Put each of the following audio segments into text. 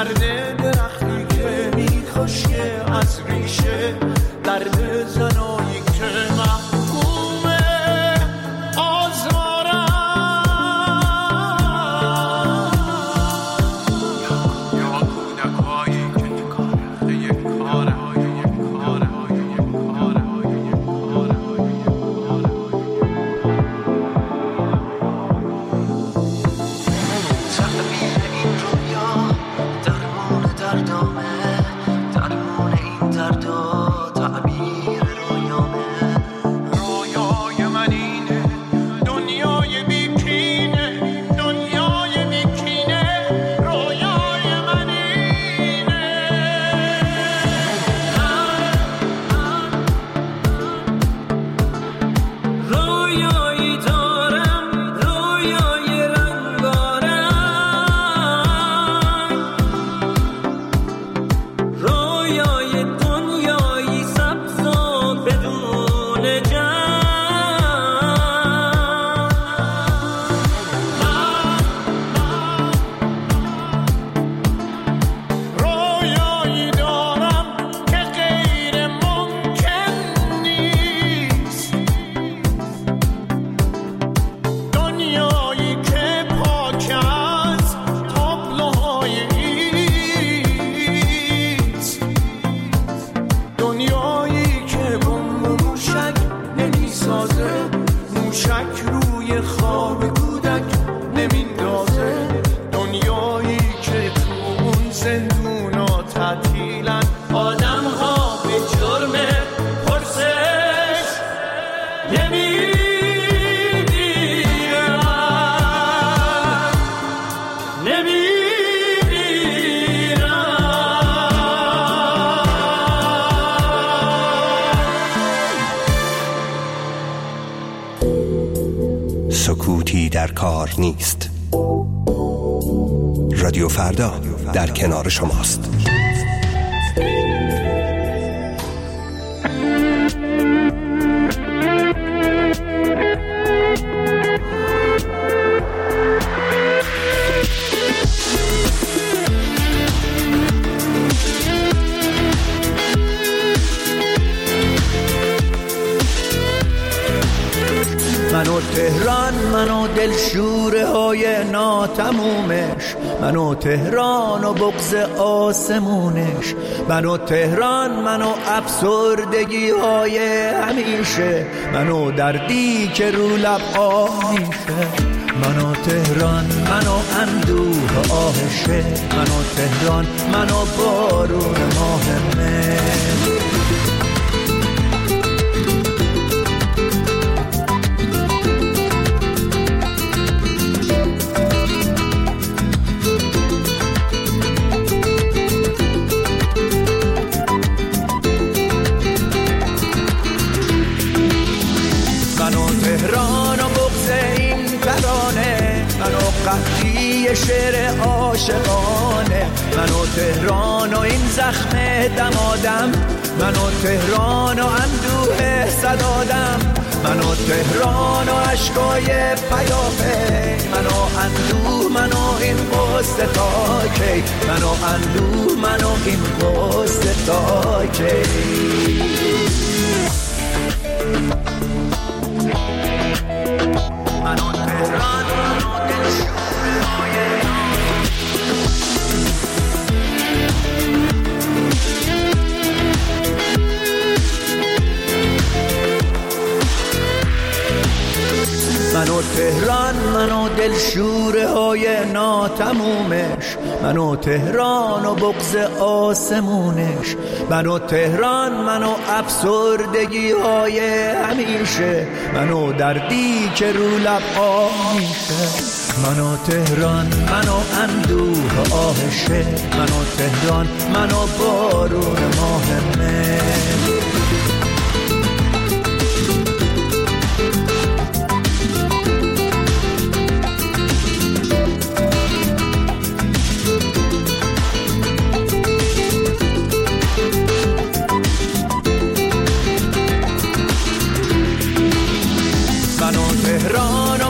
درد درختی که میکشه از ریشه، درد زنایی که محکومه آزارم. یا کودکایی که نکاره یک کاره سکوتی در کار نیست. رادیو فردا در کنار شماست. منو تهران، منو دلشوره های ناتمومش، منو تهران و بغض آسمونش، منو تهران، منو افسردگی های همیشه، منو دردی که رو لب آه میشه. منو تهران، منو اندوه آهشه، منو تهران، منو بارون ماه مه. شعر عاشقانه، منو تهران و این زخم دمادم، منو تهران و اندوه صدادم، منو تهران و عشقای پیاپی، منو اندوه، منو این قصه تا کی، منو اندوه، منو این قصه تا کی. منو تهران، منو دلشوره منو تهران، منو دلشوره های ناتمومش، منو تهران و بغض آسمونش، منو تهران، منو افسردگی های همیشه، منو دردی که رو لب آه میشه. منو تهران، منو اندوه آهشه، منو تهران، منو بارون ماه مه.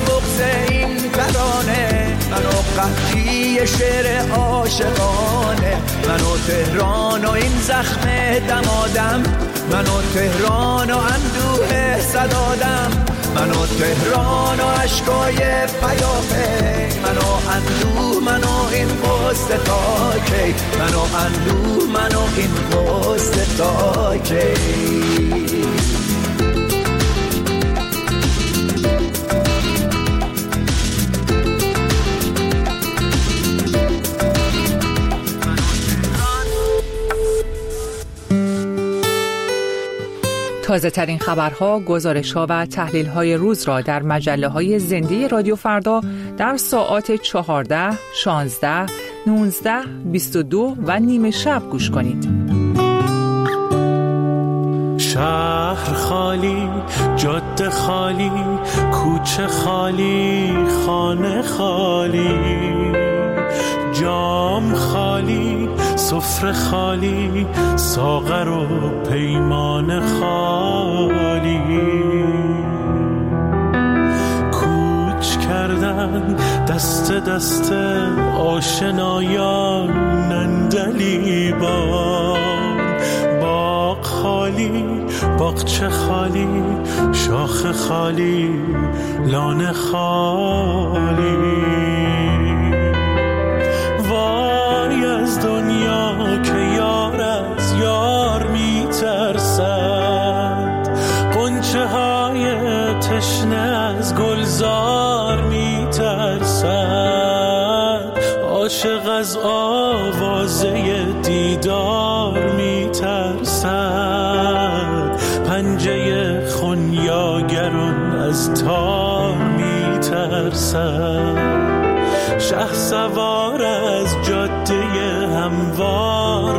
قحطی شعر عاشقانه، من و تهران و این زخم دمادم، من و تهران و اندوه صدادم، من و تهران و عشقای پیاپی، من و اندوه، من و این قصه تا کی، من و اندوه، من و این قصه تا کی. تازه ترین خبرها، گزارش‌ها و تحلیل‌های روز را در مجله‌های زنده رادیو فردا در ساعات 14، 16، 19، 22 و نیمه شب گوش کنید. شهر خالی، جاده خالی، کوچه خالی، خانه خالی، جام خالی، سفره خالی، ساغر و پیمان خالی. کوچ کردن دست دست آشنایان نندلیبان. باغ خالی، باغچه خالی، شاخ خالی، لانه خالی. وای از دنیا که یار از یار میترسد، غنچه های تشنه از گلزار میترسد، عاشق از آوازه دیدار میترسد، پنجه خونیاگران از تار میترسد، شه سوار از جاده هموار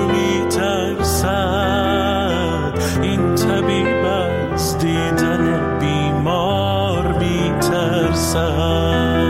میترسد، این طبیب از دیدن بیمار میترسد.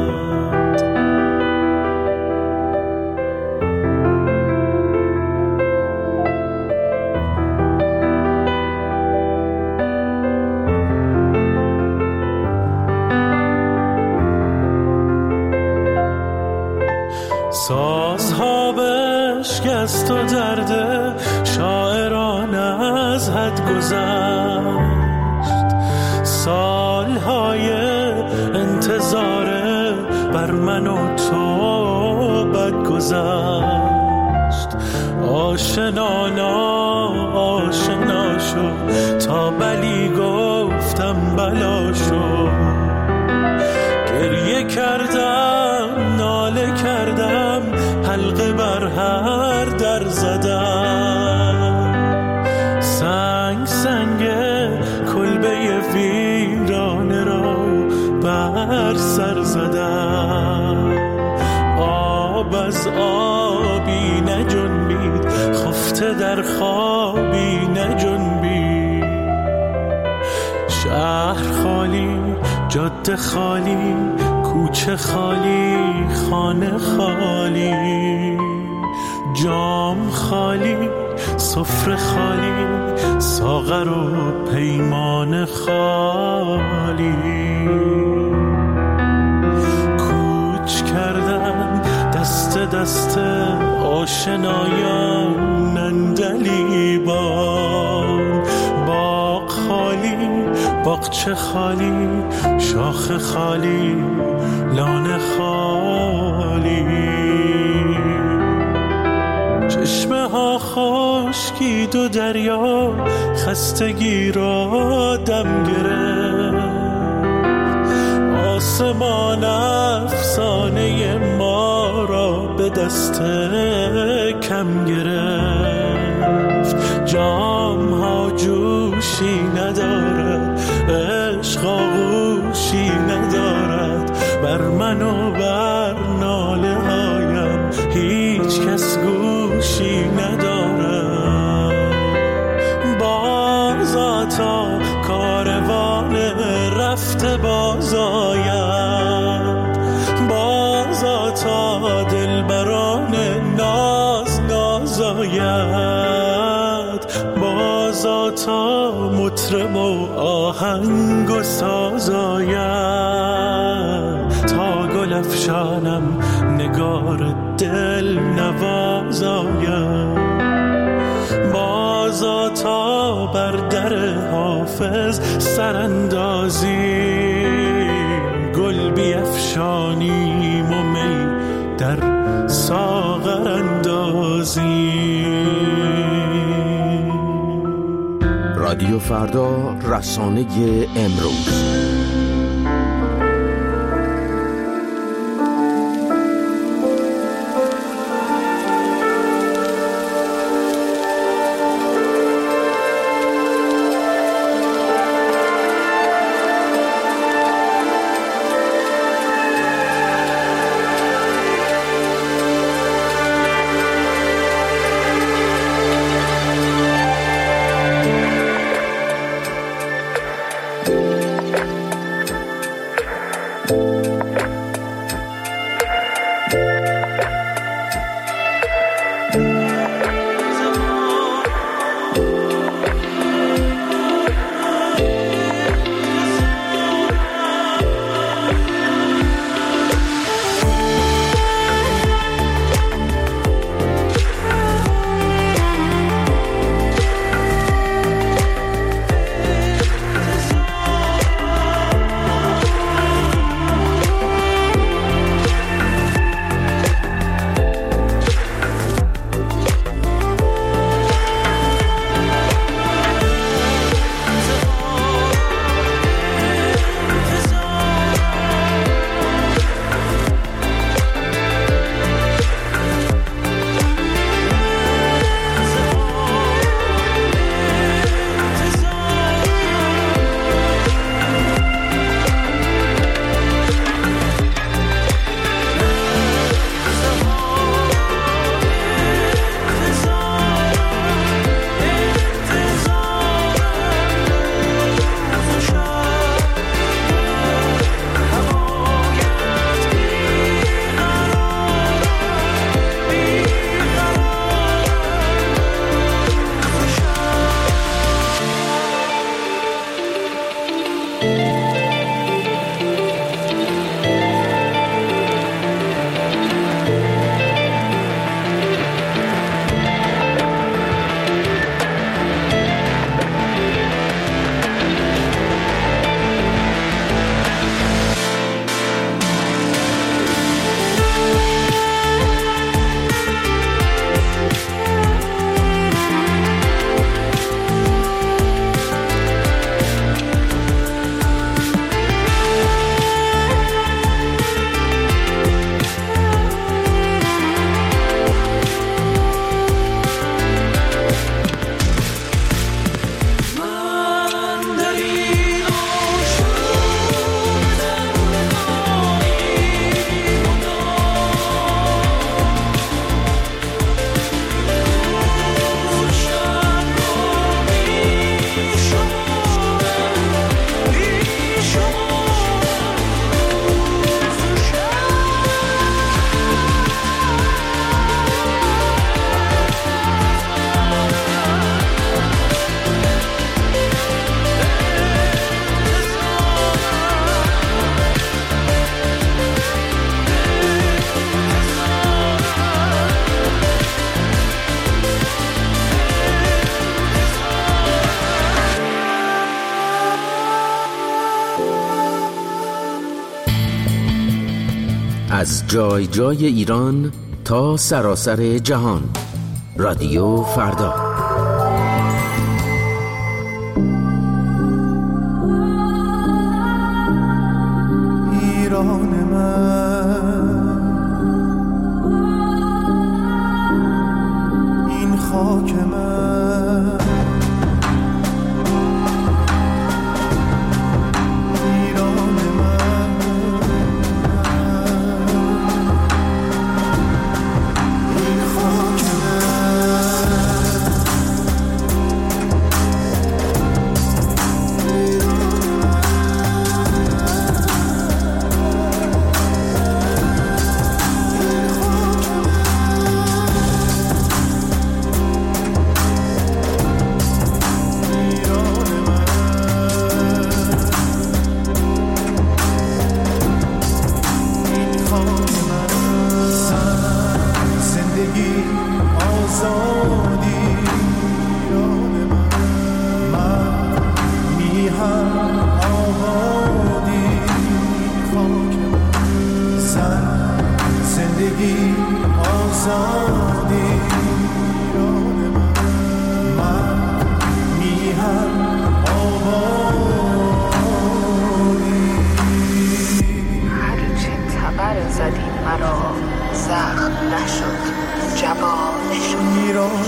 سازها بشکست و درد شاعران از حد گذشت، سالهای انتظار بر من و تو بد گذشت. آشنا شد تا بلی گفتم بلا شد، گریه کردم ناله کردم حلقه بر هر در زدم، سنگ کلبه ویرانه را بر سر زدم. آب از آبی نجنبید، خفته در خوابی نجنبید. شهر خالی، جاده خالی، کوچه خالی، خانه خالی، جام خالی، سفره خالی، ساغر و پیمان خالی. کوچ کردن دست دست آشنایان نندلیبان. باغ خالی، باغچه خالی، شاخ خالی، لانه خالی. چشمه ها خشکید و دریا خستگی را دم گرفت، آسمان افسانه ما را به دست کم گرفت. جام ها جوشی ندارد، عشق آغوشی ندارد، بر من و بر ناله هایم هیچ کس گوشی ندارد. بازا تا کاروان رفته باز آید، بازا تا دلبران ناز آید، بازا تا مطرب و آهنگ و ساز آید، تا گل افشانم نگار دل نوازایم. بازا تا بر در حافظ سراندازیم، گل بیفشانیم و می در ساغر اندازیم. رادیو فردا، رسانه امروز. از جای جای ایران تا سراسر جهان، رادیو فردا. ایران من، این خاک من، ایران من، این خاک آزادی من میهم آبادی خاک زن زندگی آزادی من میهم آبادی هرچه تبر زدی مرا زخم نشد جوانه شد ایران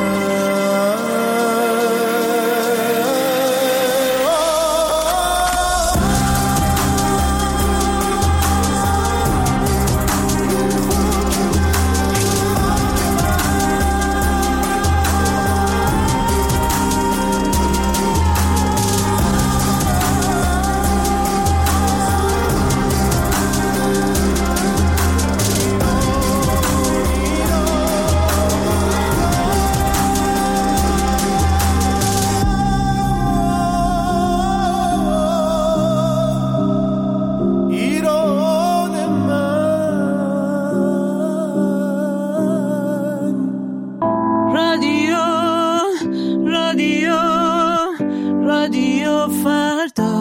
رادیو فردا.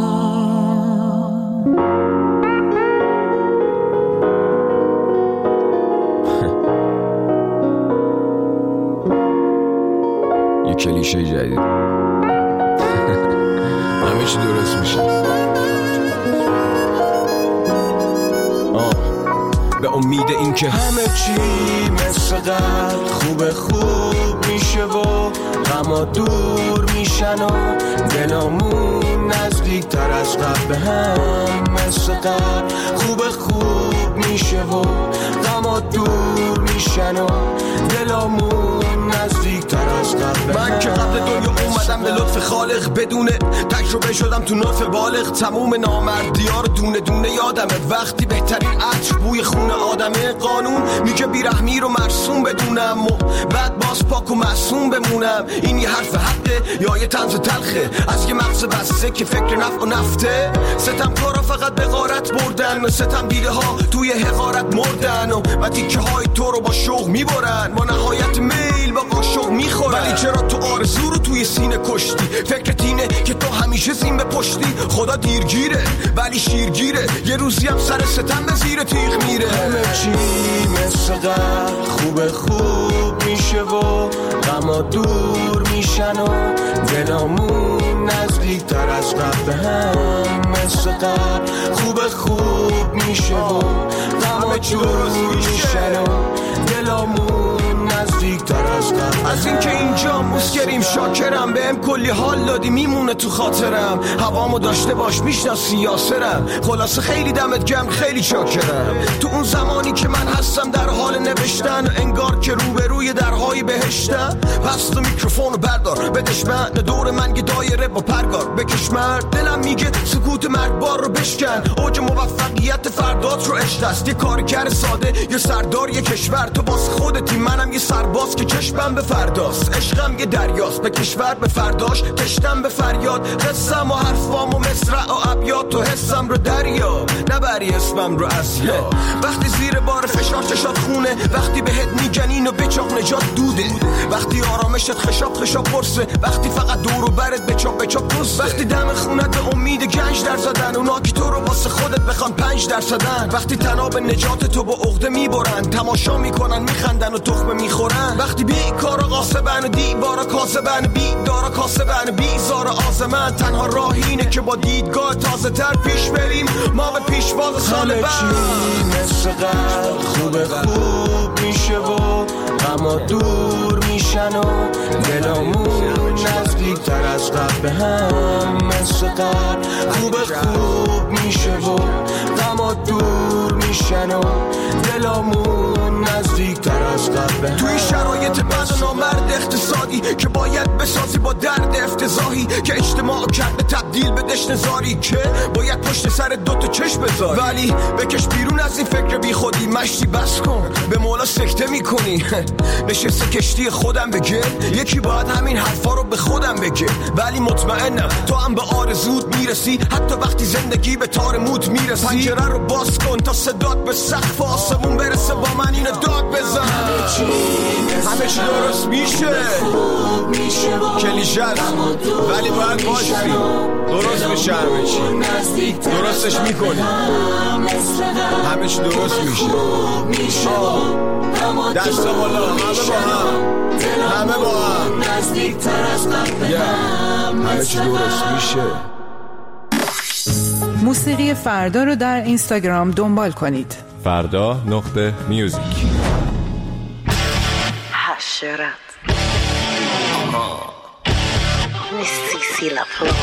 یه کلیشه جدید همه چی درست میشه. به امید این که همه چی مثل قبل خوب میشه و غما دور میشن و دلامون نزدیک تر از قبل به هم مثل قبل خوب میشه و غما دور میشن و دلامون نزدیک تر از قبل. من که قبل دنیا اومدم به لطف خالق بدون تجربه شدم تو نطف بالغ. تموم نامردی‌ها رو دونه دونه یادمه وقتی بهترین عطر بوی خون آدمه. قانون میگه بیرحمی رو مرسوم بدونم و بعد باز پاک و معصوم بمونم. این یه حرف حقه یا یه طنز تلخه از یه مغز بسته که فکر نفع و نفته. ستمکارا فقط به غارت بردن و ستم دیده ها توی حقارت مردن و تیکه های تو رو با شوق میبرن با نهایت میل با قاشق میخورن. ولی چرا تو آرزو رو توی سینه کشتی؟ فکرت اینه که تو همیشه زین به پشتی. خدا دیرگیره ولی شیرگیره یه روزی هم سر ستم به زیر تیغ میره. همه چی مثل قبل خوب میشه و غما دور میشن و دلامون نزدیک تر از قبل به هم مثل قبل خوب میشه و غما دور میشن و دلامون نزدیک تر از قبل. از این که اینجا مسکریم شاکرم بهم کلی حال دادی میمونه تو خاطرم. هوامو داشته باش میشناسی یاسرم. خلاصه خیلی دمت گرم خیلی چاکرم. تو اون زمانی که من هستم در حال نوشتن انگار که روبروی درهای بهشتم. پس تو میکروفونو بردار بدش من دور من یه دایره با پرگار بکش مرد. دلم میگه سکوت مرگبار رو بشکن. اوج موفقیت فردات رو عشق است. یه کارگر ساده یه سردار یه کشور. تو باز خودتی منم یه سرباز که چشمم به فرداست. عشقم یه دریاست به کشور به فرداش تشتم به فریاد. قصم و حرفام و مصرع و ابیات تو حسم رو دریا نبری اسمم رو اسیا. وقتی زیر بار فشار چشات خونه وقتی بهت میگنین و بچاق نجات دوده. وقتی آرامشت خشاب پرسه وقتی فقط دور و برت بچاق دوسته. وقتی دم خونت به امید گنج در زدن اونا که تو رو واسه خودت بخوان 5%. وقتی تناب نجات تو با عقده میبرن تماشا میکنن میخندن و تخمه میخورن. وقتی بیکارا قاسبن و دیوارا کاسبن بیدارا کاسبن بیزار آزمن. تنها راه اینه که با دیدگاه تازه تر پیش بریم ما به پیشواز سال بعد. همه چی مثل قبل خوب میشه و غما دور میشن و دلامون نزدیک تر از قبل به هم مثل قبل خوب میشه و غما دور میشن و دلامون نزدیک تر از قبل. توی شرایط بد و نامرد اقتصادی که باید بسازی با با درد افتضاحی که اجتماع کرده تبدیل به دشنزاری که باید پشت سر دوتا چشم بذاری، ولی بکش بیرون از این فکر بی خودی. مشتی بس کن، به مولا سکته میکنی. نشسته کشتی خودم بگه، یکی باید همین حرفا رو به خودم بگه. ولی مطمئنم تو هم به آرزود میرسی، حتی وقتی زندگی به تار موت میرسی. پنجره رو باز کن تا صدات به سقف آسمون برسه، با من اینو داد بزن. همه چی درست میشه، کلیشه است ولی باید باشی. درست میشه، همه چی درستش میکنی، همه چی درست میشه. دست بالا، همه با هم همه چی درست میشه. موسیقی فردا رو در اینستاگرام دنبال کنید. فردا.music. حشرت نیستی لا فلور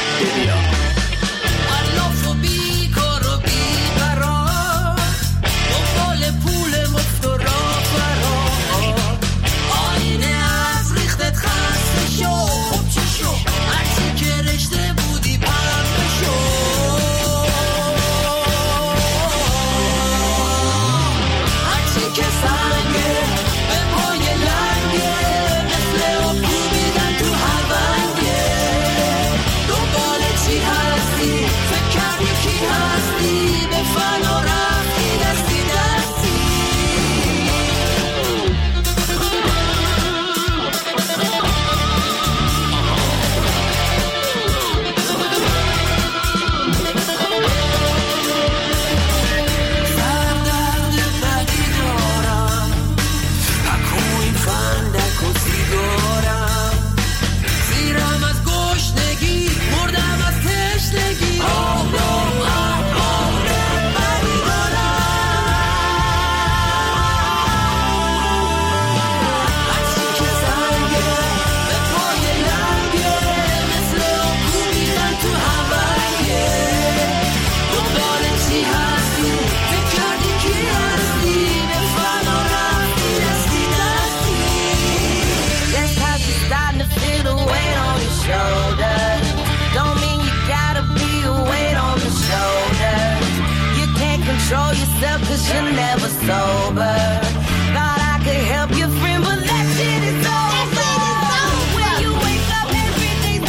Control yourself 'cause you're never sober. Thought I could help your friend, but that shit is over. When you wake up, everything's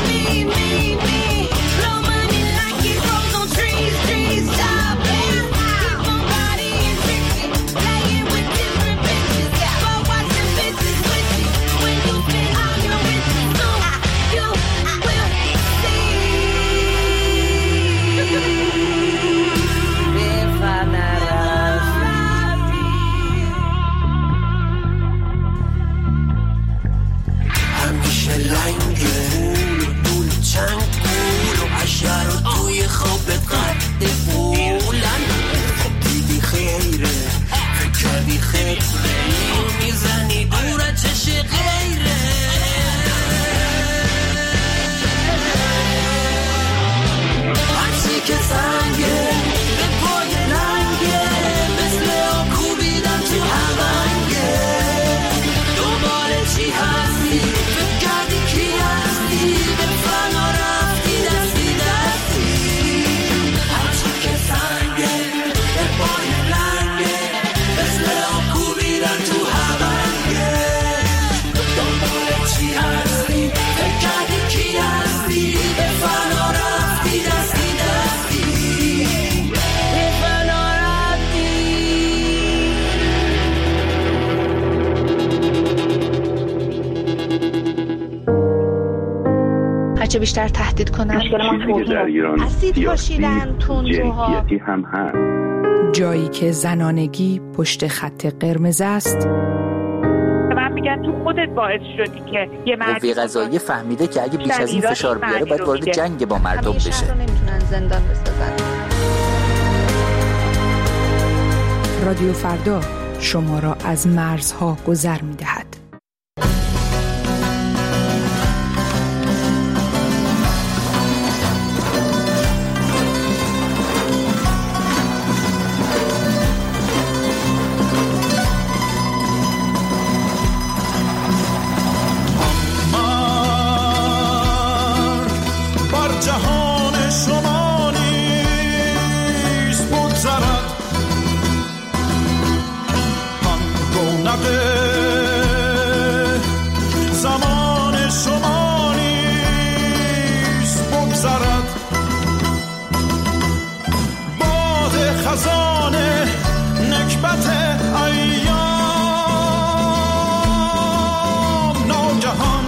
me. Blow money like it grows on trees. Shopping, keep on bodying tricky, playing with different bitches, but watching bitches with you. When you spend all your riches, soon you will see. همیشه لنگه دول چند گول و عشر و توی خوابت قد بولن. خب دیدی خیره، فکر کردی خیره، میزنی دوره چش غیره. هرچی که سنگه به پای لنگه، مثل آکوبیدن تو همنگه. دوباره چی هستی؟ فکر کردی کی هستی؟ به فنا رفتی دستی. هرچی که سنگه به پای لنگه، مثل آکوبیدن تو همنگه. دوباره چی هستی؟ فکر کردی کی هستی؟ به فنا رفتی دستی. هرچه بیشتر تهدید کنن اسید پاشیدن تندروها هم هست. جایی که زنانگی پشت خط قرمز است. من میگم تو خودت باعث شدی که یه قوه قضاییه فهمیده که اگه بیش از این فشار بیاره باید وارد جنگ با مردم بشه. همیشه نمیتونن زندان بسازن. رادیو فردا شما را از مرزها گذر می‌دهد. جهان شما نیست بگذرد هم رونق زمان شما نیست بگذرد باد خزان نکبت ایام ناگهان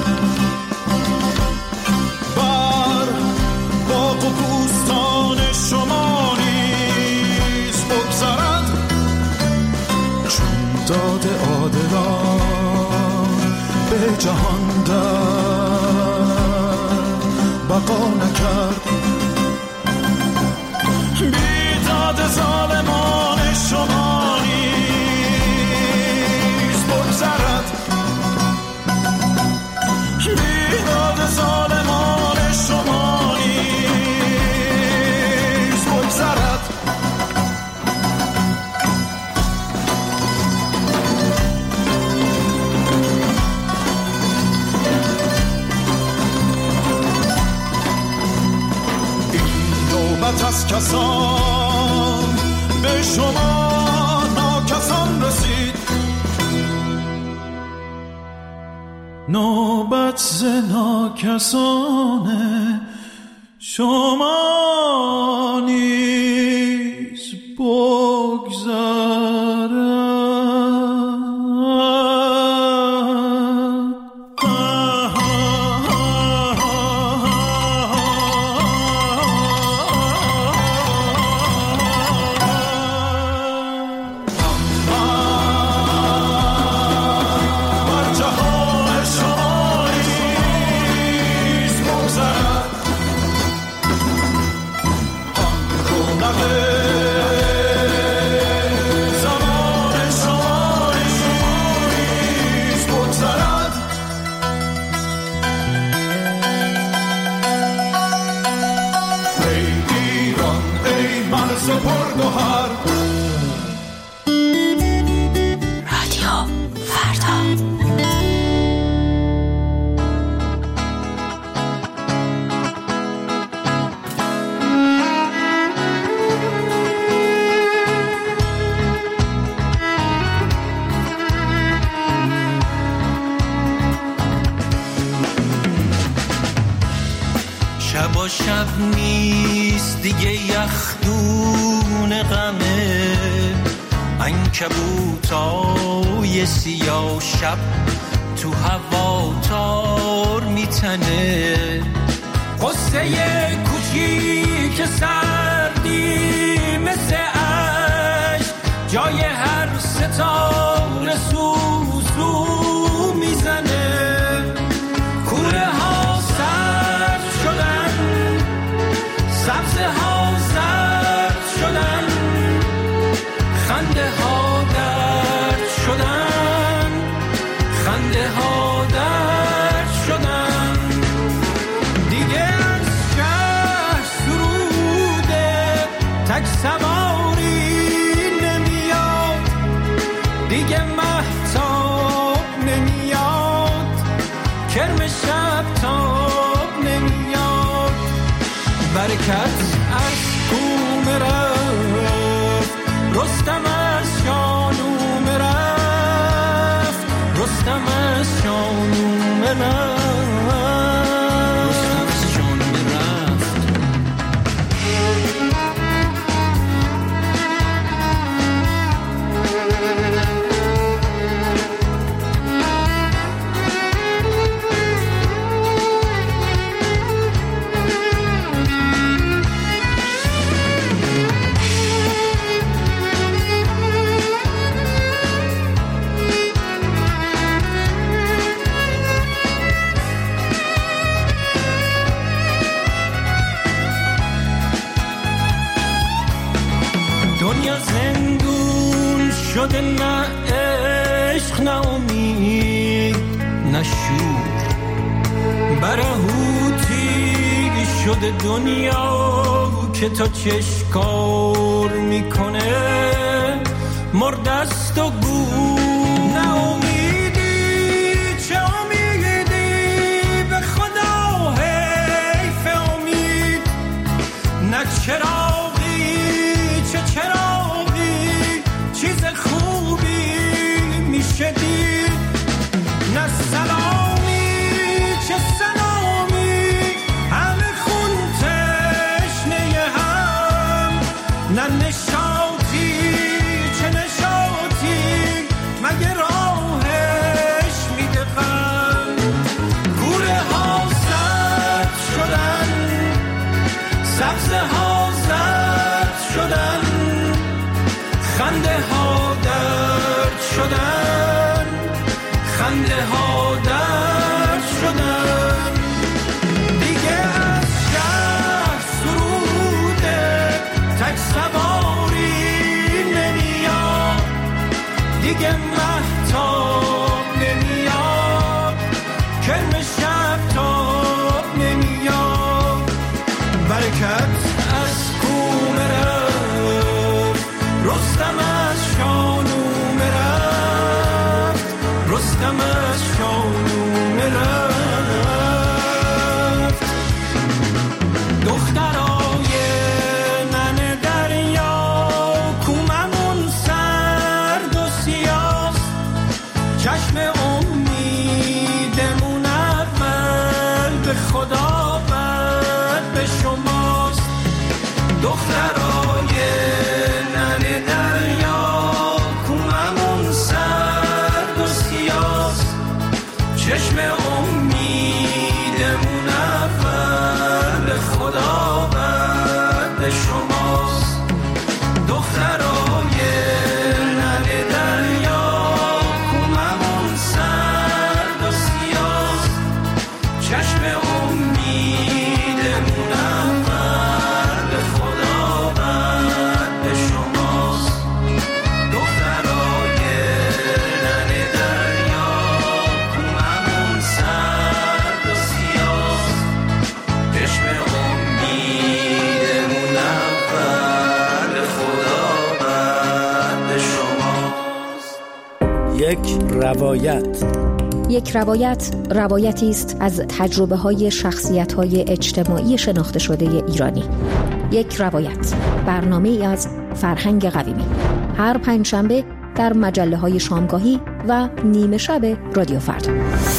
بر باغ و بوستان شما نیز بگذرد چون داد عادلان به جهان در بقا نکرد بیداد ظالمان شما نیز بگذرد بیداد ظالمان شما نیز بگذرد از کسان به شما ناکسان رسید نوبت ز ناکسان شما نیز بگذرد شب و شب نیست دیگه یخدون غمه عنکبوتای سیاه شب تو هوا تار میتنه قصه کوچیک سردی مثل عشق جای هر ستاره سوسو میزنه کوره ها سرد شدن سبزه ها زرد شدن خنده ها درد شدن خنده ها درد شدن دیگه از شهر سروده تک سواری نمیاد دیگه مهتاب نمیاد کرم شب تاب نمیاد برکت از کوم رفت رستم از شانوم رفت رستم از شانوم رفت رستم از شانوم رفت دنیا زندون شده نه عشق نه امید نه شور برهوتی شده دنیا که تا چشکار میکنه مردست و گور نه امیدی چه امیدی به خدا حیف امید دیده ها درد شدن. دیگه از شهر سرود تک سواری نمیاد، دیگه مهتاب نمیاد، کرم شب تاب نمیاد. برکت از کومه رفت، رستم از شانومه رفت، رستم از شانومه رفت. دخترای من دریا کوممون سرد و سیاست، چشم امیدمون اول به خدا بعد به شماست. دخترای نن دریا کوممون سرد و سیاست، چشم امیدمون اول به خدا بعد به شماست. دخترای نن دریا کوممون سرد و سیاست، چشم امیدمون اول به خدا بعد به شماست. دخترای نن دریا کوممون سرد و سیاست، چشم امیدمون اول به خدا بعد به شماست. یک روایتی است از تجربه‌های شخصیت‌های اجتماعی شناخته شده ایرانی. یک روایت، برنامه‌ای از فرهنگ قویمی، هر پنجشنبه در مجله‌های شامگاهی و نیمه شب رادیو فردا.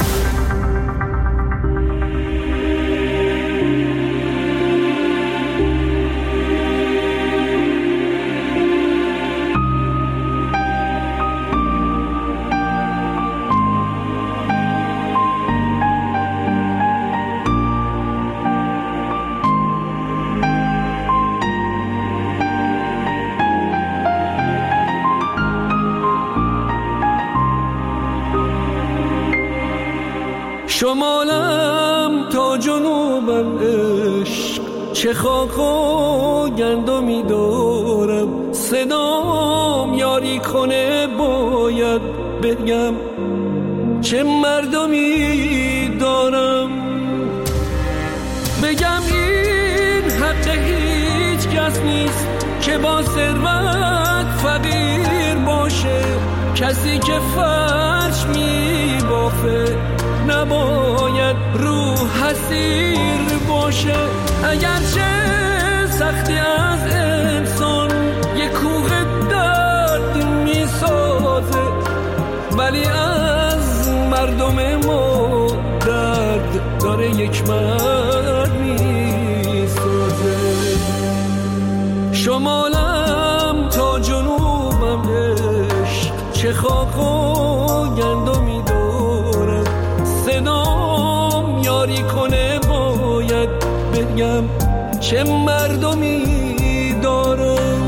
شمالم تا جنوبم عشق، چه خاک و گندمی دارم. صدام یاری کنه باید بگم، چه مردمی دارم. بگم این حق هیچ کس نیست که با ثروت فقیر باشه. کسی که فرش می بافه نباید رو حسیر باشه. اگرچه سختی از انسان یک کوه درد می سازه، ولی از مردم ما درد داره یک مرد می سازه. شمالم تا جنوبم عشق، چه خاک و گندمی دارم. صدام یاری کنه باید بگم، چه مردمی دارم.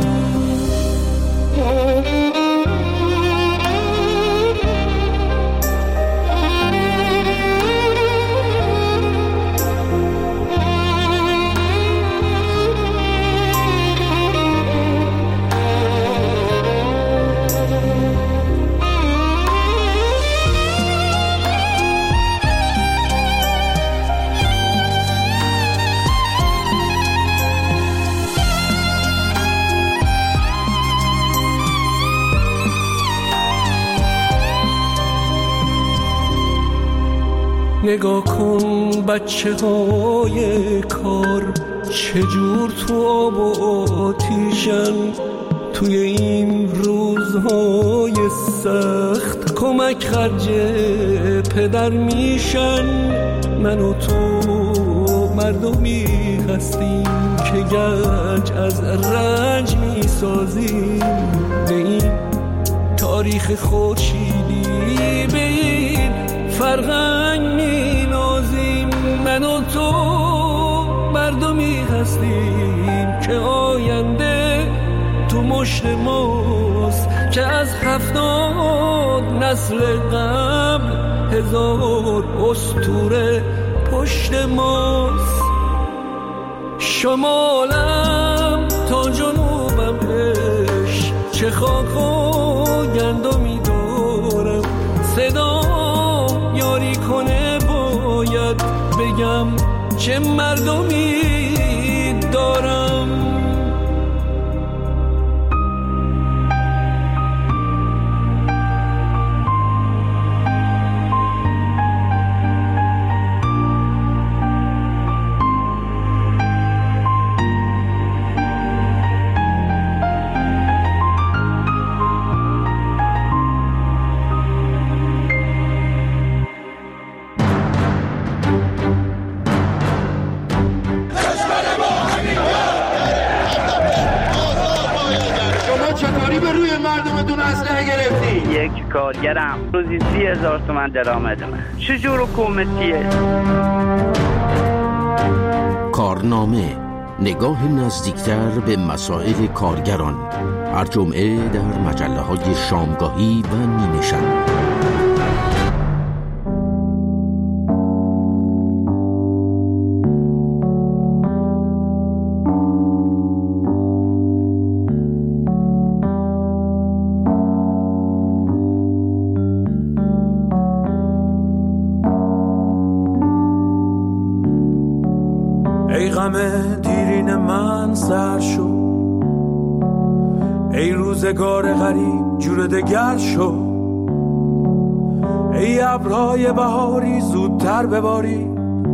نگاه کن بچه های کار چجور تو آب و آتیشن. توی این روزهای سخت کمک خرج پدر میشن. من و تو مردمی هستیم که گنج از رنج میسازیم. به این تاریخ خورشیدی، به این فرهنگ مینازیم. من و تو مردمی هستیم که آینده تو مشت ماست، که از 70 نسل قبل 1000 اسطوره پشت ماست. شمالم تا جنوبم عشق، چه خاک و گندمی دارم. صدام یاری کنه باید بگم چه مردمی دارم. یک کارگرم روزی 30,000 تومان درآمدمه. چجور حکومتیه؟ کارنامه، نگاه نزدیکتر به مسائل کارگران، هر جمعه در مجله‌های شامگاهی و نیمه شب. ای غم دیرین من سر شو، ای روزگار غریب جور دگر شو، ای ابرهای بهاری زودتر بباری،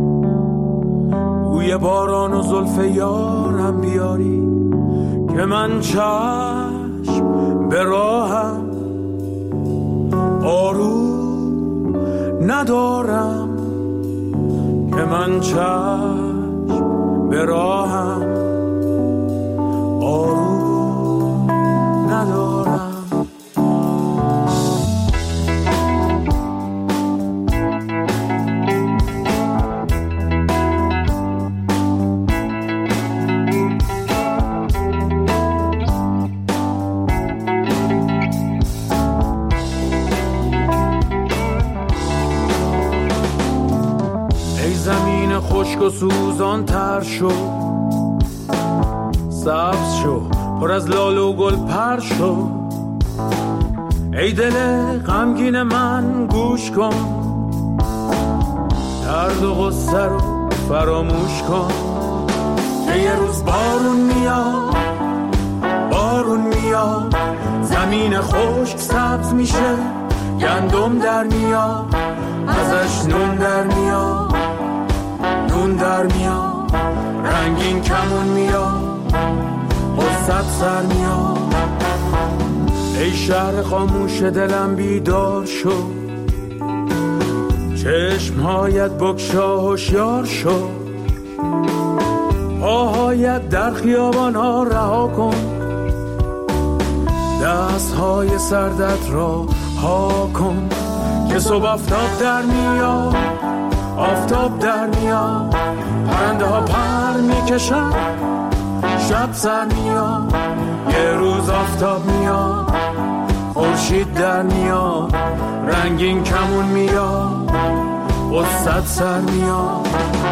بوی باران و زلف یارم بیاری، که من چشم به راهم آروم ندارم، که من چشم به راهم آروم ندارم. ای زمین خشک و سوزان تر شو، سبز شو، پر از لاله و گل پر شو، ای دل غمگین من گوش کن، درد و غصه رو فراموش کن، که یه روز بارون میاد، بارون میاد، زمین خشک سبز میشه، گندم در میاد، ازش نون در میاد، نون در میاد، رنگین کمون میاد، قصت سر میاد. ای شهر خاموش دلم بیدار شو، چشمهایت بگشا هوشیار شو، پاهایت در خیابان ها رها کن، دستهای سردت را ها کن، که صبح آفتاب در میاد، آفتاب در میاد، پرنده ها پر میکشن، شب سر میاد، یه روز آفتاب میاد، خورشید در میاد، رنگین کمون میاد، قصت سر میاد.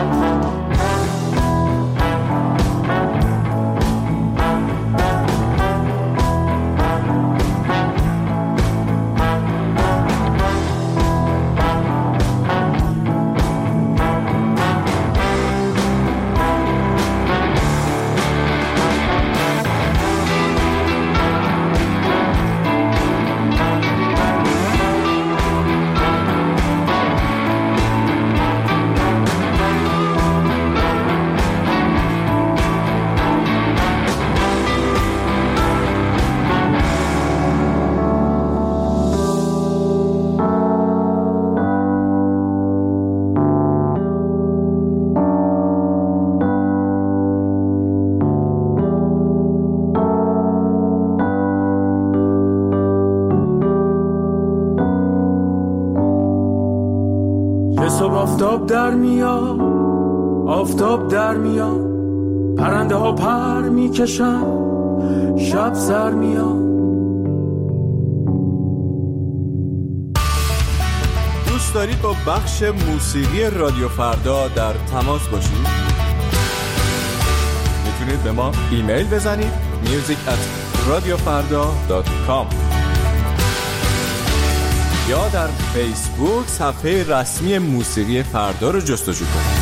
آفتاب در میاد، آفتاب در میاد، پرنده ها پر میکشن، شب سر میاد. دوست دارید با بخش موسیقی رادیو فردا در تماس باشید، میتونید به ما ایمیل بزنید music@radiofarda.com یا در فیسبوک صفحه رسمی موسیقی فردا رو جستجو کنید.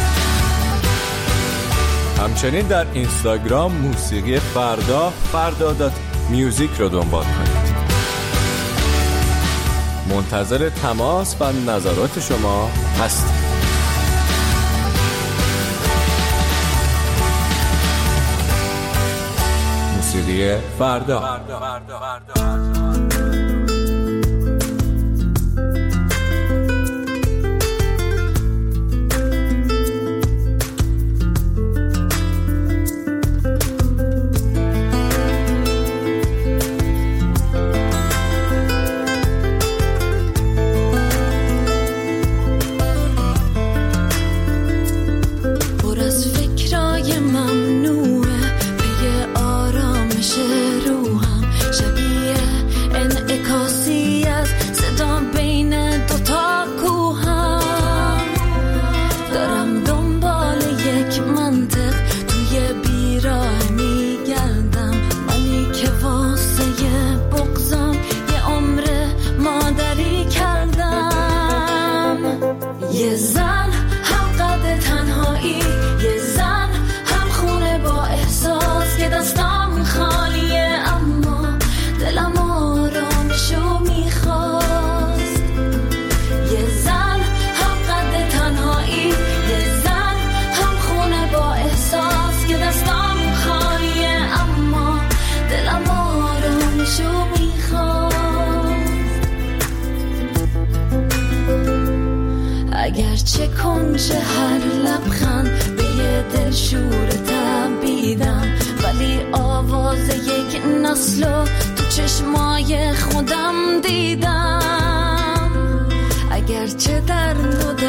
همچنین در اینستاگرام موسیقی فردا.music رو دنبال کنید. منتظر تماس و نظرات شما هستیم. موسیقی فردا. اگرچه کنج هر لبخند به یه دل شور تبیدم، ولی آواز یک نسلو تو چشمای خودم دیدم. اگرچه در